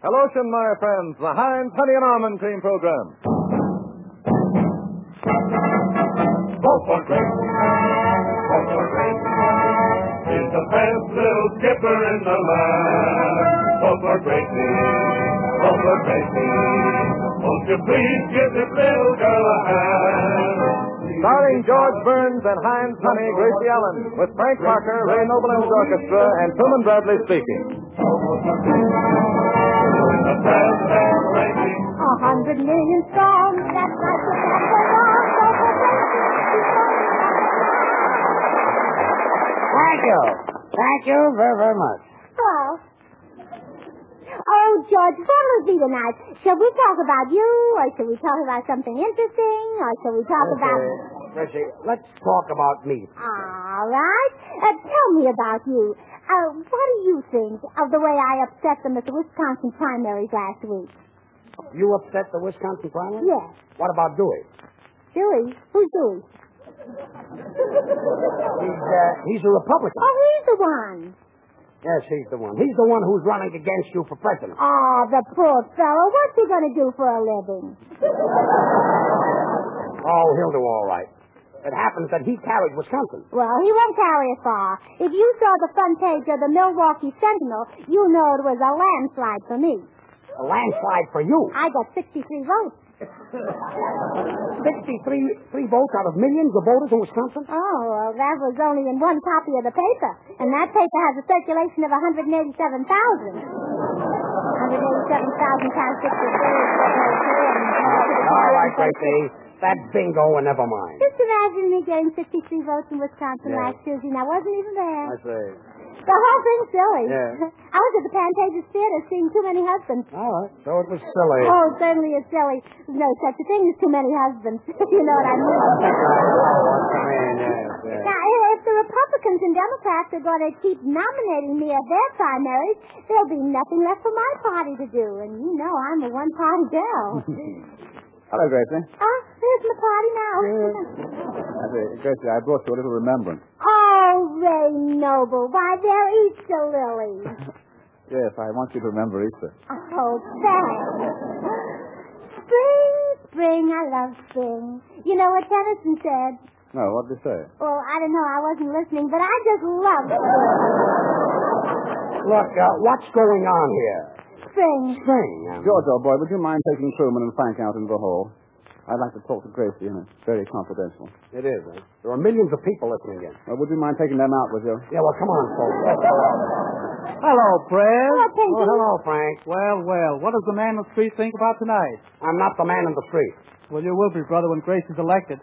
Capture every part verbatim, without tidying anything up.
Hellotion, my friends, the Heinz Honey and Almond Cream Program. Vote for Gracie. Vote for Gracie. He's the best little skipper in the land. Vote for Gracie. Vote for Gracie. Won't you please give this little girl a hand? Starring George Burns and Heinz Honey, Gracie Allen, with Frank Parker, Ray Noble and his orchestra, and Truman Bradley speaking. A hundred million strong, that's like the Thank you. Thank you very, very much. Oh. Oh, George, what will be tonight? Shall we talk about you, or shall we talk about something interesting, or shall we talk Okay. about... Gracie, let's talk about me. All right. Uh, tell me about you. Uh, what do you think of the way I upset them at the Wisconsin primaries last week? You upset the Wisconsin primary? Yes. What about Dewey? Dewey? Who's Dewey? He's, uh, he's a Republican. Oh, he's the one. Yes, he's the one. He's the one who's running against you for president. Oh, the poor fellow. What's he going to do for a living? Oh, he'll do all right. It happens that he carried Wisconsin. Well, he won't carry it far. If you saw the front page of the Milwaukee Sentinel, you know it was a landslide for me. A landslide for you. I got sixty-three votes. sixty-three three votes out of millions of voters in Wisconsin? Oh, well, that was only in one copy of the paper. And that paper has a circulation of one hundred eighty-seven thousand. one hundred eighty-seven thousand times sixty-three is seven oh two. All right, Gracie. That bingo and never mind. Just imagine me getting sixty-three votes in Wisconsin Yeah. last Tuesday, and I wasn't even there. I say. The whole thing's silly. Yeah. I was at the Pantages Theater seeing Too Many Husbands. All right. So it was silly. Oh, certainly it's silly. There's no such a thing as too many husbands. You know what I mean? What you mean, yes, yes. Now, if the Republicans and Democrats are going to keep nominating me at their primaries, there'll be nothing left for my party to do. And you know I'm a one-party girl. Hello, Gracie. Oh, here's my party now. I say, Gracie, I brought you a little remembrance. Oh, Ray Noble. Why, they're Easter lilies. Yes, I want you to remember Easter. Oh, thanks. Spring, spring, I love spring. You know what Tennyson said? No, what did he say? Well, I don't know. I wasn't listening, but I just love spring. Look, uh, what's going on here? Spring. Spring. Um, George, old boy, would you mind taking Truman and Frank out into the hall? I'd like to talk to Gracie, and it's very confidential. It is, eh? There are millions of people listening in. Well, would you mind taking them out with you? Yeah, well, come on, folks. Hello, Fred. Hello, Pinky. Oh, hello, Frank. Well, well, what does the man on the street think about tonight? I'm not the man in the street. Well, you will be, brother, when Grace is elected.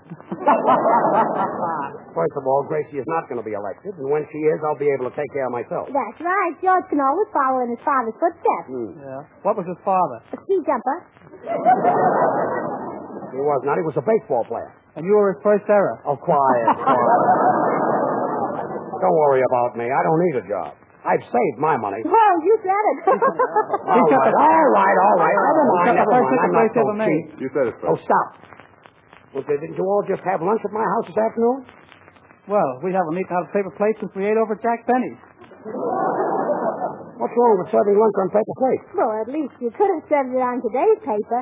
First of all, Gracie is not going to be elected, and when she is, I'll be able to take care of myself. That's right. George can always follow in his father's footsteps. Hmm. Yeah. What was his father? A ski jumper. He was not. He was a baseball player. And you were his first error. Oh, quiet, quiet. Don't worry about me. I don't need a job. I've saved my money. Oh, you said it. All right, all right, all right. Never mind, got the never first mind. I'm not Grace so ever made. cheap. You said it, Oh, stop. Well, didn't you all just have lunch at my house this afternoon? Well, we haven't eaten out of paper plates since we ate over at Jack Benny's. What's wrong with serving lunch on paper plates? Well, at least you could have served it on today's paper.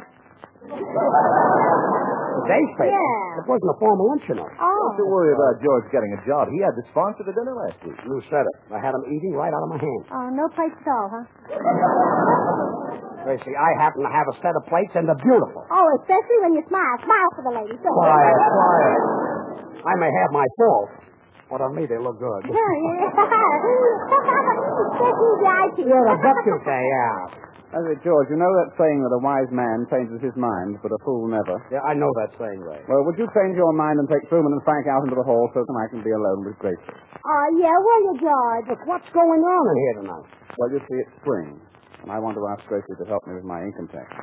Today's paper? Yeah. It wasn't a formal lunch, you know. Oh. Don't you worry about George getting a job. He had to sponsor the dinner last week. You said it. I had him eating right out of my hand. Oh, no plates at all, huh? Gracie, I happen to have a set of plates, and they're beautiful. Oh, especially when you smile. Smile for the ladies. Don't Quiet, quiet. I may have my faults, but on me they look good. Yeah, yeah. Especially the You're a bet you say, yeah. I say, George, you know that saying that a wise man changes his mind, but a fool never? Yeah, I know that saying, Ray. Well, would you change your mind and take Truman and Frank out into the hall so that I can be alone with Gracie? Oh, yeah, will you, George? Look, what's going on in here tonight? Well, you see, it's spring, and I want to ask Gracie to help me with my income tax.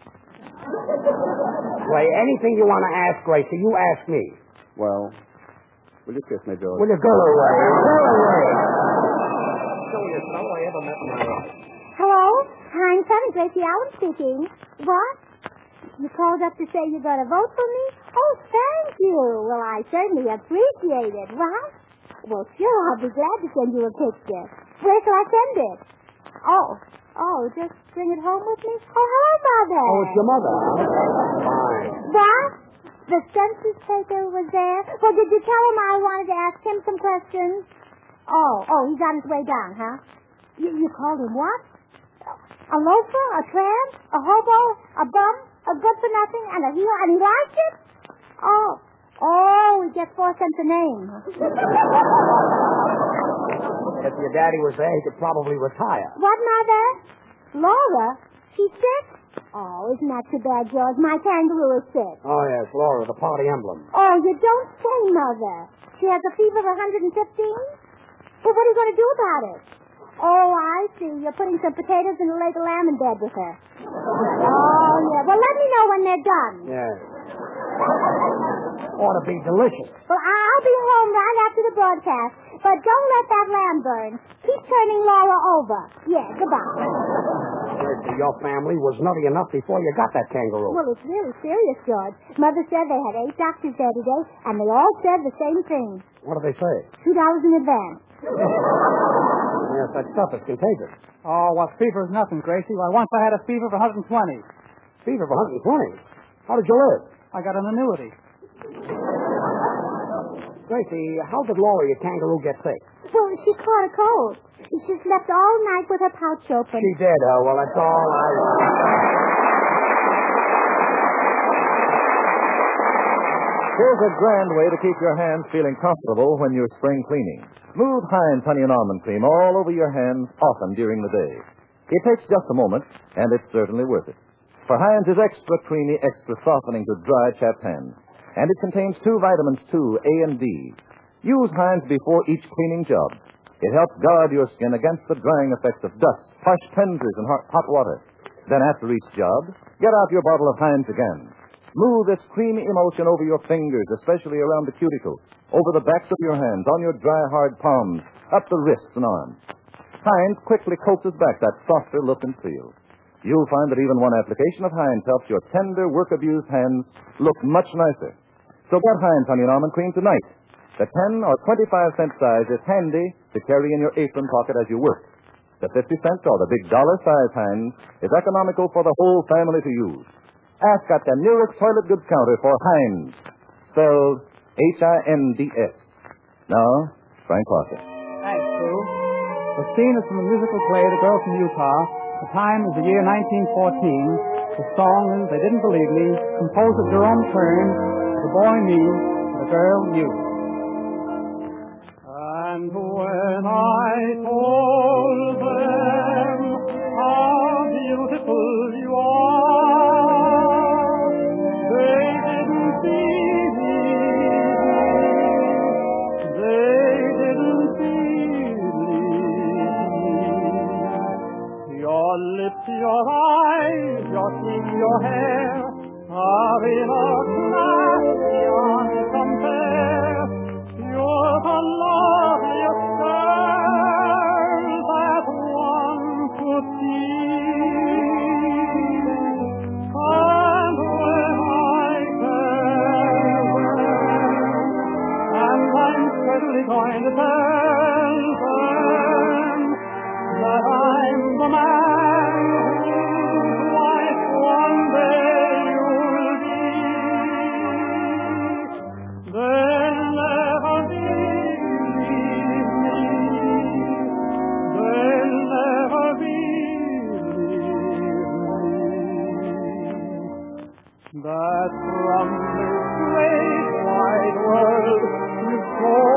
Ray, anything you want to ask Gracie, you ask me. Well, will you kiss me, George? Will you go away? Go away. Silliest fellow I ever met in my life. Hello? Heinz Honey, Gracie Allen speaking. What? You called up to say you're going to vote for me? Oh, thank you. Well, I certainly appreciate it. What? Well, sure, I'll be glad to send you a picture. Where shall I send it? Oh, Oh, just bring it home with me? Oh, hello, Mother. Oh, it's your mother. Fine. What? The census taker was there? Well, did you tell him I wanted to ask him some questions? Oh, oh, he's on his way down, huh? You, you called him what? A loafer? A tramp? A hobo? A bum? A good-for-nothing? And a heel? And he likes it? Oh. Oh, he gets four cents a name. If your daddy was there, he could probably retire. What, Mother? Laura? She's sick? Oh, isn't that too bad, George? My kangaroo is sick. Oh, yes, Laura, the party emblem. Oh, you don't say, Mother. She has a fever of one hundred fifteen? Well, what are you going to do about it? Oh, I see. You're putting some potatoes and a leg of lamb in bed with her. Oh, yeah. Well, let me know when they're done. Yes. Ought to be delicious. Well, I'll be home right after the broadcast. But don't let that lamb burn. Keep turning Laura over. Yeah, goodbye. Gracie, your family was nutty enough before you got that kangaroo. Well, it's really serious, George. Mother said they had eight doctors there today, and they all said the same thing. What did they say? Two dollars in advance. Yes, that stuff is contagious. Oh, well, fever is nothing, Gracie. Why, once I had a fever of one hundred twenty. Fever of one hundred twenty? How did you live? I got an annuity. Gracie, how did Laura, your kangaroo, get sick? Well, she caught a cold. She slept all night with her pouch open. She did, oh, well, that's all I... Here's a grand way to keep your hands feeling comfortable when you're spring cleaning. Smooth Heinz Honey and Almond Cream all over your hands often during the day. It takes just a moment, and it's certainly worth it. For Heinz is extra creamy, extra softening to dry, chapped hands. And it contains two vitamins, too, A and D. Use Heinz before each cleaning job. It helps guard your skin against the drying effects of dust, harsh cleansers, and hot, hot water. Then after each job, get out your bottle of Heinz again. Smooth its creamy emulsion over your fingers, especially around the cuticle, over the backs of your hands, on your dry, hard palms, up the wrists and arms. Heinz quickly coaxes back that softer look and feel. You'll find that even one application of Heinz helps your tender, work-abused hands look much nicer. So get Heinz Honey and Almond Cream tonight. The ten or twenty-five cent size is handy to carry in your apron pocket as you work. The fifty cent or the big dollar size Heinz is economical for the whole family to use. Ask at the nearest toilet goods counter for Heinz, spelled H I N D S. Now, Frank Parker. Thanks, Sue. The scene is from the musical play The Girl from Utah. The time is the year nineteen fourteen. The song is They Didn't Believe Me, composed of Jerome Kern, the boy me, the girl you. And when I told them how beautiful you are, they didn't believe me. They didn't believe me. Your lips, your eyes, your teeth, your hair are in a class beyond compare. You're the loveliest girl that one could see. And when I farewell, and I'm certainly going to tell them that I'm the man whose wife one day you'll be, they'll never believe me. They'll never believe me. That from this great wide world you've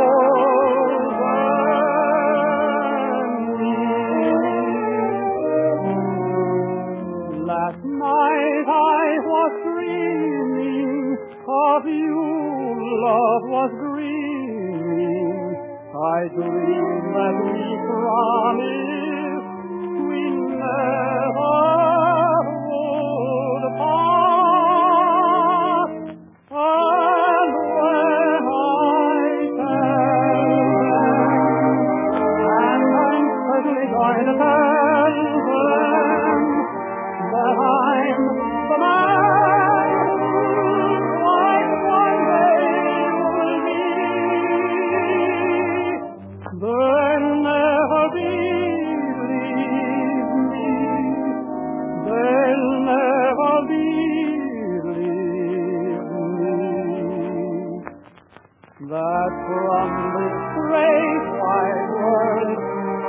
chosen me. Last night I was dreaming of you, love was dreaming. I dreamed that we promised we never would part. And when I tell them, and I'm certainly going to tell them, that I'm the man whose wife one day will be, they'll never believe me. believe me that from this great wide world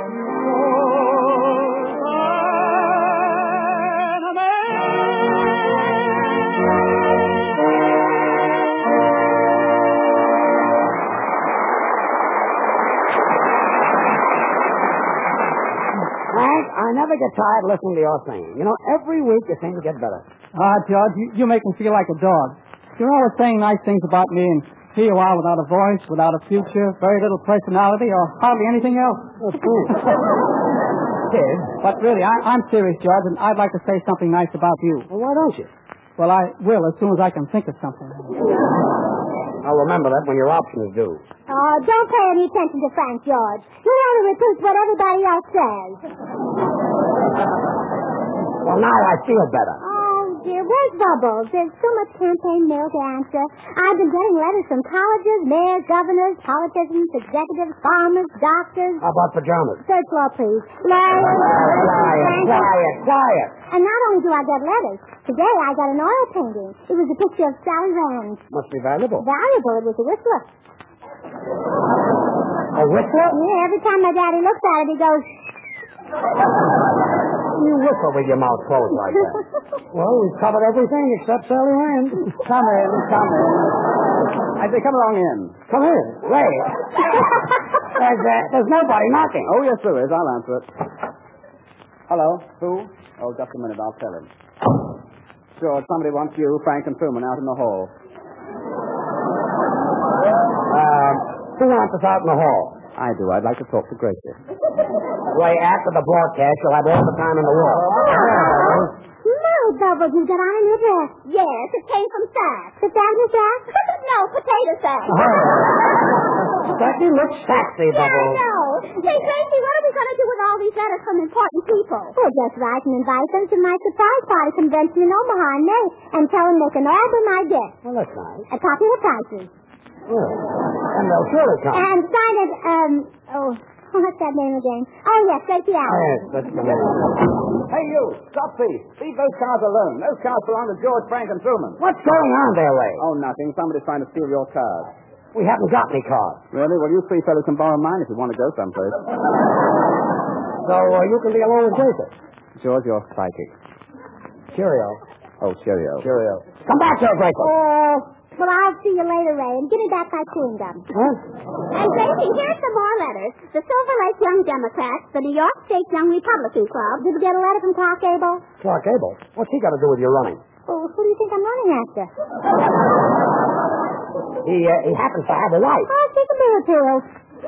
I never get tired listening to your singing. You know, every week you seem to get better. Ah, George, you, you make me feel like a dog. You're always saying nice things about me, and here you are without a voice, without a future, very little personality, or hardly anything else. Oh, cool. Kid. But really, I, I'm serious, George, and I'd like to say something nice about you. Well, why don't you? Well, I will as soon as I can think of something. I'll remember that when your option is due. Oh, don't pay any attention to Frank, George. He only repeats what everybody else says. Well, now I feel better. Oh, dear, where's Bubbles? There's so much campaign mail to answer. I've been getting letters from colleges, mayors, governors, politicians, executives, farmers, doctors. How about pajamas? Third floor, please. Larry. Quiet, quiet, quiet. And not only do I get letters, today I got an oil painting. It was a picture of Sally Rand. Must be valuable. Valuable. It was a whistler. A whistler? Yeah, every time my daddy looks at it, he goes... You whistle with your mouth closed like that. Well, we've covered everything except Sally Rand. Come in, come in. I say, come along in. Come in. Ray. there's, uh, there's nobody knocking. Oh, yes, there is. I'll answer it. Hello. Who? Oh, just a minute. I'll tell him. George, somebody wants you, Frank, and Truman out in the hall. Uh, who wants us out in the hall? I do. I'd like to talk to Gracie. Ray, after the broadcast, you'll have all the time in the world. No, Bubbles, you got on a new dress. Yes, it came from Saks. Potato Saks? No, potato Saks. Becky looks sexy, Yeah, I Bubbles. know. Say, Gracie, what are we going to do with all these letters from important people? We'll just write and invite them to my surprise party convention in Omaha in May and tell them they can all be my guests. Well, that's nice. A copy of the prices. Well, and they'll surely come. And sign it, um, oh, what's that name again? Oh, yes, Gracie Allen. Yes, that's the name. Hey, you. Stop thief. Leave those cars alone. Those cars belong to George, Frank, and Truman. What's going on there, Ray? Oh, nothing. Somebody's trying to steal your cars. We haven't got any cars. Really? Well, you three fellows can borrow mine if you want to go someplace. So uh, you can be alone with Jacob. George, you're psychic. Cheerio. Oh, cheerio. Cheerio. Come back here, Gracie. Oh, well, I'll see you later, Ray, and give me back my chewing gum. Huh? And, Gracie, here's some more letters. The Silver Lake Young Democrats, the New York State Young Republican Club. Did you get a letter from Clark Gable? Clark Gable? What's he got to do with your running? Oh, who do you think I'm running after? He uh, he happens to have a wife. Oh, she's a beer pills.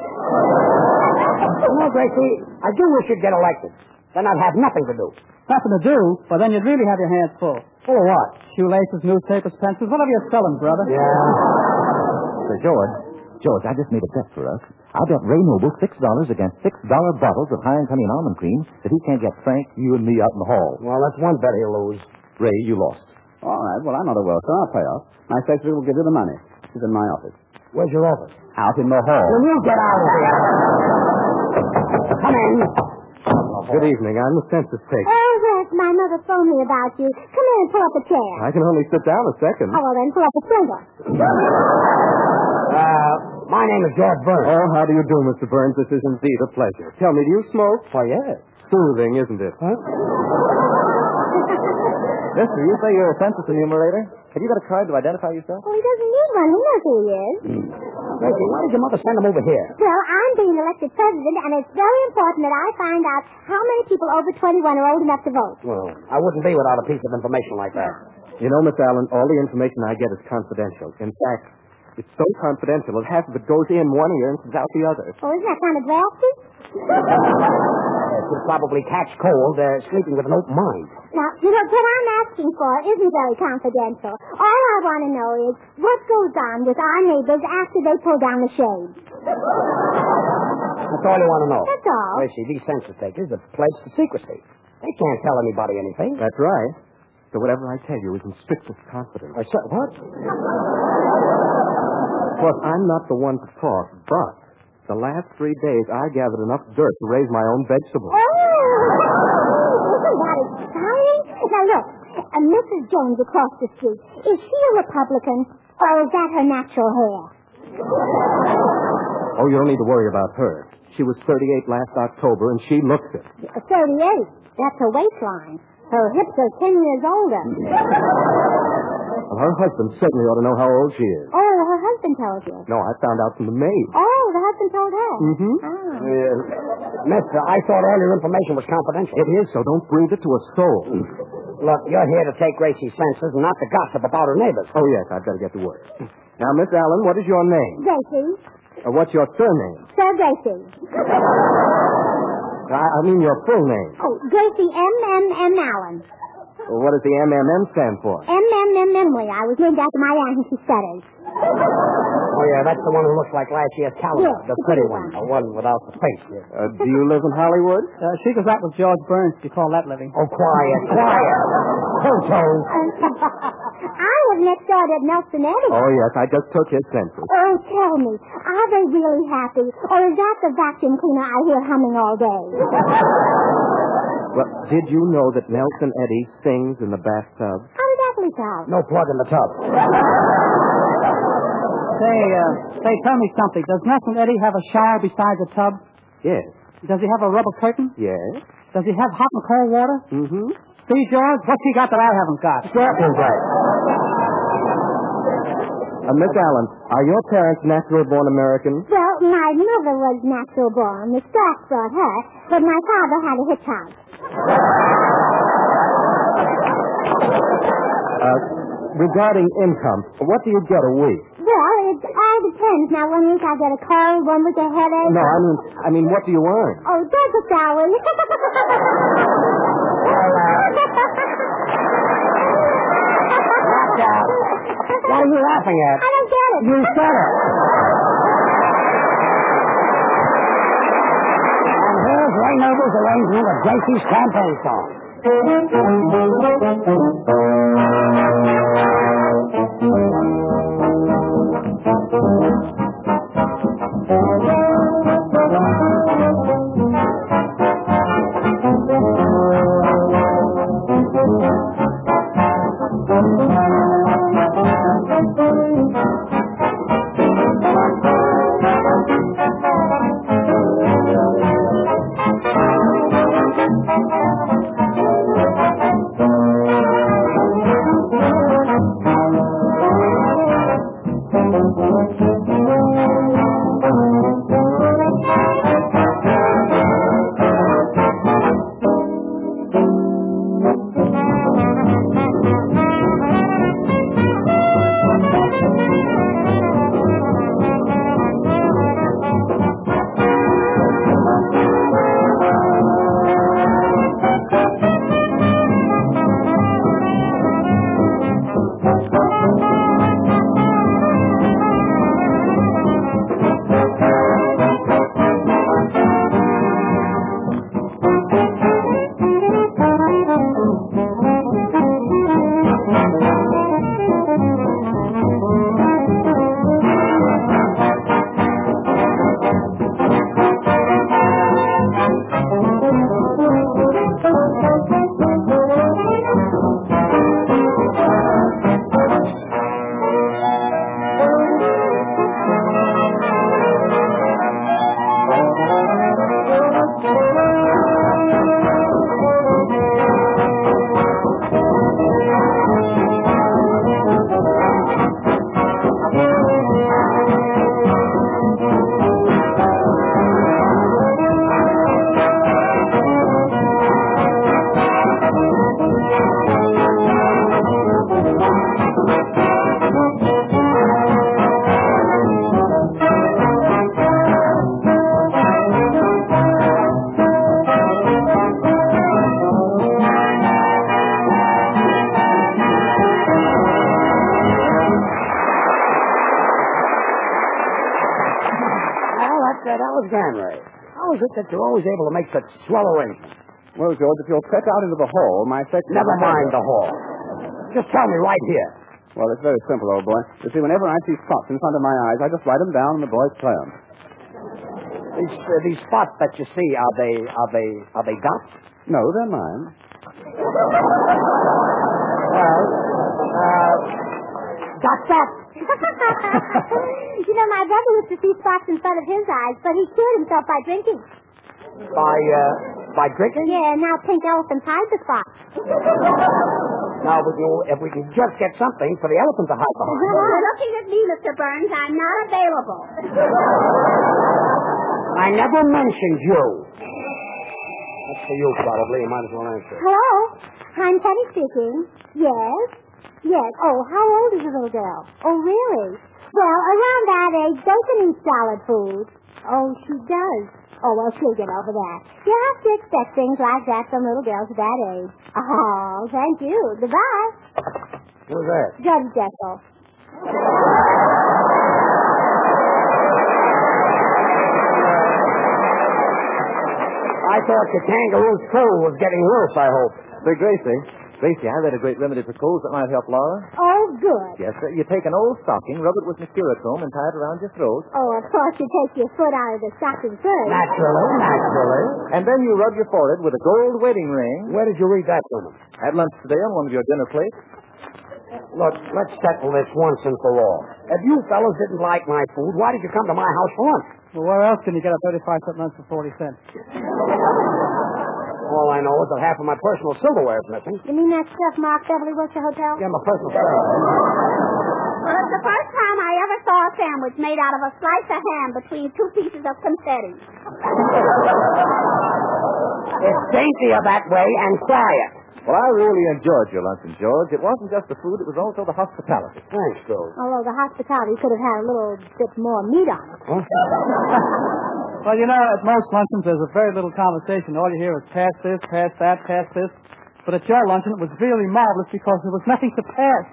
You know, Gracie, I do wish you'd get elected. Then I'd have nothing to do. Nothing to do? Well, then you'd really have your hands full. Full of what? Shoelaces, newspapers, pencils, whatever you're selling, brother. Yeah. Sir George, George, I just made a bet for us. I'll bet Ray Noble six dollars against six dollar bottles of High and Honey and Almond Cream that he can't get Frank, you, and me out in the hall. Well, that's one bet he'll lose. Ray, you lost. All right. Well, I know the world, so I'll pay off. My secretary will give you the money. She's in my office. Where's your office? Out in the hall. Will you get out of here? Come in. Good evening. I'm the census taker. Oh, yes, my mother phoned me about you. Come in and pull up a chair. I can only sit down a second. Oh, well, then pull up a splinter. Uh, my name is George Burns. Oh, how do you do, Mister Burns? This is indeed a pleasure. Tell me, do you smoke? Why, yes. Soothing, isn't it? Huh? Mister, you say you're a census enumerator? Have you got a card to identify yourself? Oh, he doesn't need one. He knows who he is. Gracie, why did your mother send him over here? Well, I'm being elected president, and it's very important that I find out how many people over twenty-one are old enough to vote. Well, I wouldn't be without a piece of information like that. You know, Miss Allen, all the information I get is confidential. In fact, it's so confidential that half of it goes in one ear and comes out the other. Oh, isn't that kind of drafty? Yes, you'll probably catch cold uh, sleeping with an open mind. Now, you know, what I'm asking for isn't very confidential. All I want to know is what goes on with our neighbors after they pull down the shade. That's all you want to know. That's all. Gracie, these census takers have pledged to secrecy. They can't tell anybody anything. That's right. So whatever I tell you is in strictest confidence. I said, what? Of course, I'm not the one to talk, but the last three days I gathered enough dirt to raise my own vegetables. Oh! Isn't that exciting? Now, look, Uh, Missus Jones across the street, is she a Republican, or is that her natural hair? Oh, you don't need to worry about her. She was thirty-eight last October, and she looks it. Uh, thirty-eight. That's her waistline. Her hips are ten years older. Well, her husband certainly ought to know how old she is. Oh, her husband told you. No, I found out from the maid. Oh, the husband told her. Mm-hmm. Oh. Uh, mister, I thought all your information was confidential. It is, so don't breathe it to a soul. Look, you're here to take Gracie's senses and not to gossip about her neighbors. Oh, yes, I've got to get to work. Now, Miss Allen, what is your name? Gracie. Or what's your surname? Sir Gracie. I, I mean your full name. Oh, Gracie M M M Allen. Well, what does the M M M stand for? M M M Emily. I was named after my aunt and she stutters. Oh, yeah, that's the one who looks like last year's calendar. Yes, the the pretty pretty one. one. The one without the face. Yeah. Uh, do you live in Hollywood? Uh, she goes out with George Burns. You call that living? Oh, quiet, quiet. Photos. I live next door to Nelson Eddy. Oh, yes, I just took his census. Oh, tell me, are they really happy, or is that the vacuum cleaner I hear humming all day? Well, did you know that Nelson Eddy sings in the bathtub? How did that leak out? No plug in the tub. Say, uh, say, tell me something. Does Nelson Eddy have a shower besides a tub? Yes. Does he have a rubber curtain? Yes. Does he have hot and cold water? Mm-hmm. See, George, what's he got that I haven't got? Scorpion's right. Uh, Miss Allen, are your parents natural-born Americans? Well, my mother was natural born. Miss Strass brought her, but my father had a hitchhike. Uh, regarding income, what do you get a week? Well, it all depends. Now, one week I get a cold, one week a headache. No, I mean, I mean, what do you earn? Oh, there's a salary. What are you laughing at? I don't get it. You said it. And here's Ray Noble's arrangement of Gracie's campaign song. How is it that you're always able to make such swell arrangements? Well, George, if you'll step out into the hall, my section... Never mind the hall. Just tell me right here. Well, it's very simple, old boy. You see, whenever I see spots in front of my eyes, I just write them down and the boys play them. These, uh, these spots that you see, are they, are they, are they dots? No, they're mine. You know, my brother used to see spots in front of his eyes, but he cured himself by drinking. By, uh, by drinking? Yeah, now pink elephants hide the spots. Now, we can, if we can just get something for the elephant to hide behind. You're looking at me, Mister Burns. I'm not available. I never mentioned you. That's for you, probably. You might as well answer. Hello? I'm Penny speaking. Yes? Yes. Oh, how old is the little girl? Oh, really? Well, around that age, they can eat solid food. Oh, she does. Oh, well, she'll get over that. You have to expect things like that from little girls at that age. Oh, thank you. Goodbye. Who's that? Judge Jessel. I thought the kangaroo's cold was getting worse, I hope. Say, Gracie. Gracie, I read a great remedy for colds that might help Laura. Oh, good. Yes, sir. You take an old stocking, rub it with mercurochrome, and tie it around your throat. Oh, of course, you take your foot out of the stocking first. Naturally, naturally. And then you rub your forehead with a gold wedding ring. Where did you read that, woman? At lunch today on one of your dinner plates. Look, let's settle this once and for all. If you fellas didn't like my food, why did you come to my house for lunch? Well, where else can you get a thirty-five cent lunch for forty cents? All I know is that half of my personal silverware is missing. You mean that stuff Mark Beverly works at hotel? Yeah, my personal silverware. Well, it's the first time I ever saw a sandwich made out of a slice of ham between two pieces of confetti. It's daintier that way and quiet. Well, I really enjoyed your luncheon, George. It wasn't just the food, it was also the hospitality. Thanks, Bill. Although the hospitality could have had a little bit more meat on it. Huh? Well, you know, at most luncheons, there's a very little conversation. All you hear is pass this, pass that, pass this. But at your luncheon, it was really marvelous because there was nothing to pass.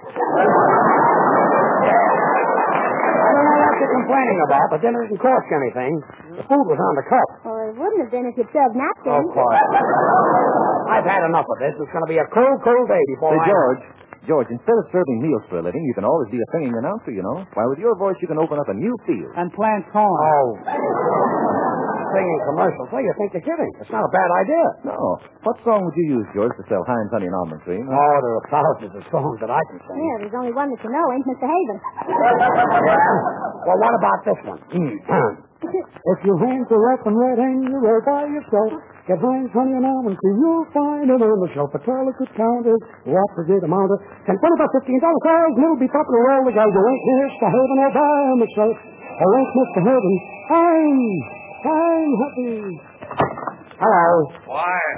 I don't know what you're complaining about, but dinner didn't cost you anything. The food was on the cup. Well, it wouldn't have been if you'd served napkins. Of course. I've had enough of this. It's going to be a cold, cold day before Say, I... George, George, instead of serving meals for a living, you can always be a singing announcer, you know. Why, with your voice, you can open up a new field. And plant corn. Oh. Singing commercials. Well, you think you're kidding. It's not a bad idea. No. What song would you use, George, to sell Heinz Honey and Almond Cream? Oh, there are thousands of songs that I can sing. Yeah, there's only one that you know, ain't Mister Haven. Well, what about this one? If your hands are rough and red and you're all by yourself, get Heinz Honey and Almond Cream. You'll find it on the shelf. A delicate counter, what for good amount of... Can twenty-five, fifteen dollars size, and it'll be popular all the guys. You ain't Mister Haven or buy on the shelf. Or ain't Mister Haven. Heinz. I'm happy. Hello. Quiet.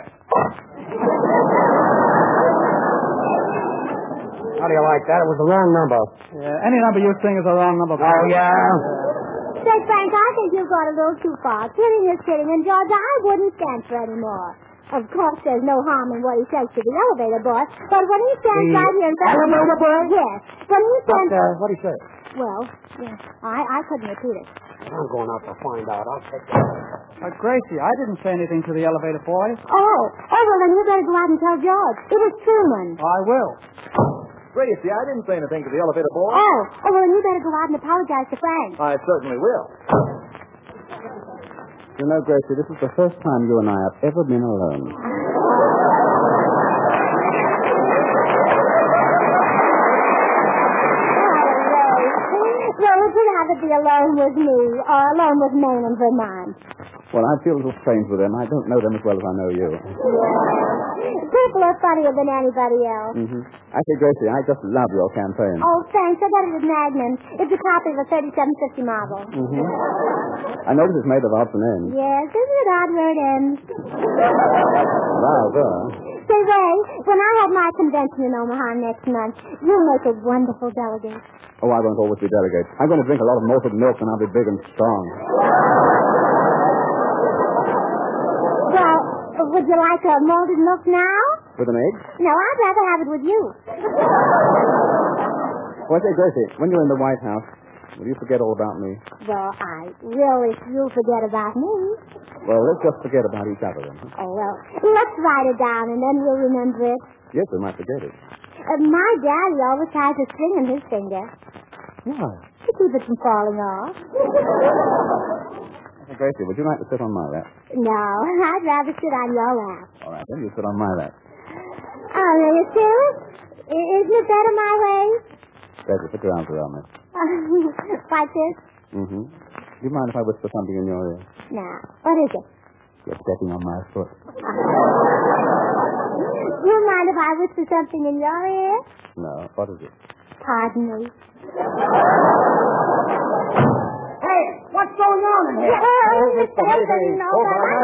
How do you like that? It was the wrong number. Yeah, any number you sing is the wrong number. Oh, yeah? Say, Frank, I think you've gone a little too far. Kidding is kidding, and George, I wouldn't stand for any more. Of course, there's no harm in what he says to the elevator boy, but when he stands The right here in front of me... elevator boy? Yes. When he What, stands... uh, what do you say? Well, yeah, I, I couldn't repeat it. I'm going out to find out. I'll take that. Uh, Gracie, I didn't say anything to the elevator boy. Oh, oh, well, then you better go out and tell George. It was Truman. I will. Gracie, I didn't say anything to the elevator boy. Oh, oh, well, then you better go out and apologize to Frank. I certainly will. You know, Gracie, this is the first time you and I have ever been alone. Well, would you rather be alone with me or alone with Maine and Vermont? Well, I feel a little strange with them. I don't know them as well as I know you. People are funnier than anybody else. Mm-hmm. Actually, Gracie, I just love your campaign. Oh, thanks. I got it at Magnum. It's a copy of a thirty-seven fifty model. Mm-hmm. I notice it's made of odds and ends. Yes, isn't it odd where it ends? Rather. Say, Ray, when I have my convention in Omaha next month, you'll make a wonderful delegate. Oh, I won't always be delegate. I'm going to drink a lot of malted milk and I'll be big and strong. Well, would you like a malted milk now? With an egg? No, I'd rather have it with you. Well, I say, Gracie, when you're in the White House, will you forget all about me? Well, I will if you forget about me. Well, let's just forget about each other then. Oh, well, let's write it down and then we'll remember it. Yes, we might forget it. Uh, my daddy always ties a string on his finger Why? to keep it from falling off. Hey, Gracie, would you like to sit on my lap? No, I'd rather sit on your lap. All right, then you sit on my lap. Oh, are you serious? I- Isn't it better my way? Gracie, put your arms around me. Like this? Mm-hmm. Do you mind if I whisper something in your ear? No. What is it? You're stepping on my foot. Do you mind if I whisper something in your ear? No. What is it? Pardon me. Hey, what's going on in here? Oh, Mister Hilton, no,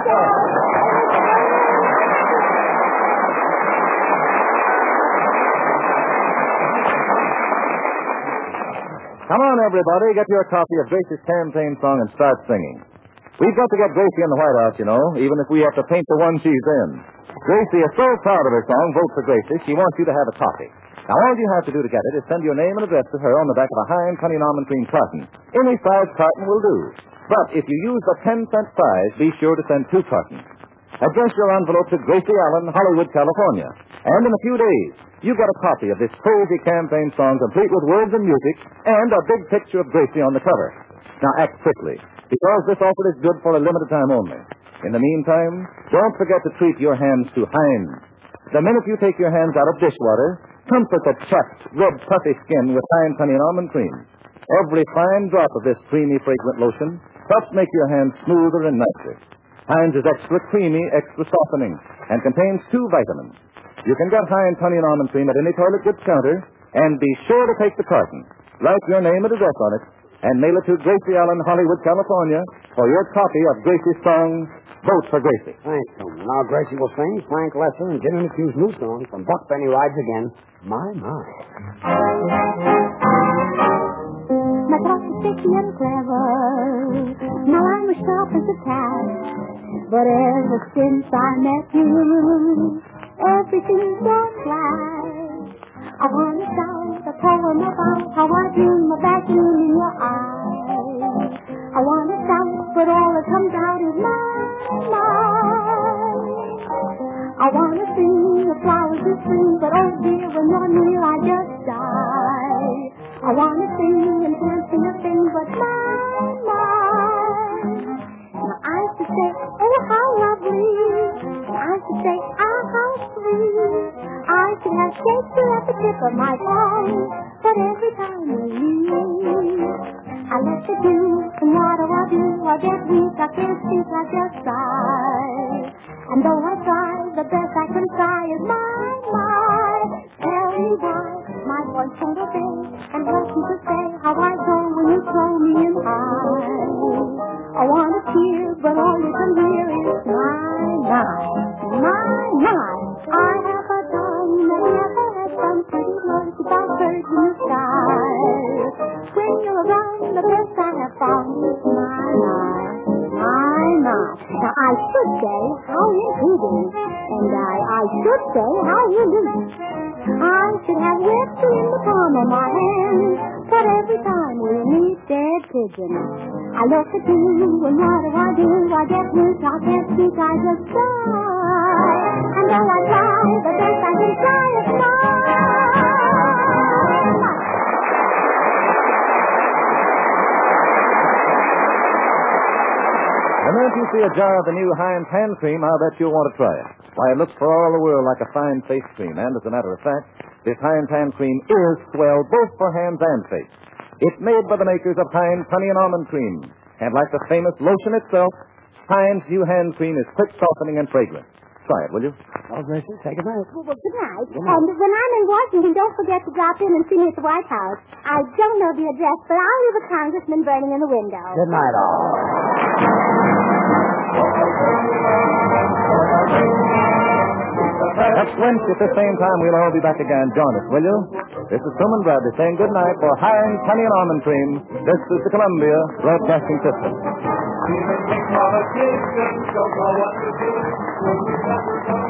Come on, everybody. Get your copy of Gracie's campaign song and start singing. We've got to get Gracie in the White House, you know, even if we have to paint the one she's in. Gracie is so proud of her song, Vote for Gracie, she wants you to have a copy. Now, all you have to do to get it is send your name and address to her on the back of a Heinz Honey and Almond Cream carton. Any size carton will do. But if you use the ten-cent size, be sure to send two cartons. Address your envelope to Gracie Allen, Hollywood, California. And in a few days, you get a copy of this crazy campaign song complete with words and music and a big picture of Gracie on the cover. Now, act quickly, because this offer is good for a limited time only. In the meantime, don't forget to treat your hands to Heinz. The minute you take your hands out of dishwater, comfort the chapped, red, puffy skin with Heinz Honey and Almond Cream. Every fine drop of this creamy, fragrant lotion helps make your hands smoother and nicer. Heinz is extra creamy, extra softening, and contains two vitamins. You can get Heinz Honey and Almond Cream at any toilet goods counter, and be sure to take the carton. Write your name and address on it, and mail it to Gracie Allen, Hollywood, California, for your copy of Gracie's song, Vote for Gracie. Thanks, Tony. Now Gracie will sing Frank Lesser and Jimmy McHugh's new song from Buck Benny Rides Again, My, My. My talk is sticky and clever. Now I'm as sharp as a tack. But ever since I met you, everything's gone flat. I want to shout a poem about how I dream of that moon in your eyes. I want to shout, but all that comes out is my, my. I want to sing the flowers are free, but oh dear, when you're near, I just die. I want to sing and can't sing a thing, but my, my. Now I should say, oh how lovely. And I should say, ah how sweet. I should have Shakespeare at the tip of my tongue, but every time we meet, I let the do, and what do I do? I get weak, I can't speak, I just sigh. And though I try, the best I can try is my, my. Tell me why my voice won't obey, and what you to say, how I go when you throw me in high. I want to hear, but all you can hear is my, my, my, my. I have a tongue that never had some pretty words about birds in the sky. When you're around, the best I have found is my, my, my, my. Now I should say, how you do, and I, I should say, how you do. I should have whiskey in the palm of my hand, but every time we meet dead pigeons, I look at you, and what do I do? I get loose, I can't speak, I just cry. And though I try, the best I can try is mine. The minute you see a jar of the new Heinz hand cream, I'll bet you'll want to try it. Why, it looks for all the world like a fine face cream, and as a matter of fact, this Heinz hand cream is swell both for hands and face. It's made by the makers of Heinz Honey and Almond Cream, and like the famous lotion itself, Heinz new hand cream is quick, softening, and fragrant. Try it, will you? Oh, Gracie, take a night. Well, good night. And when I'm in Washington, don't forget to drop in and see me at the White House. I don't know the address, but I'll leave a congressman burning in the window. Good night, all. Next Wednesday at the same time, we'll all be back again. Join us, will you? This is Truman Bradley saying good night for Heinz Honey and Almond Cream. This is the Columbia Broadcasting System. Politicians don't know what to do.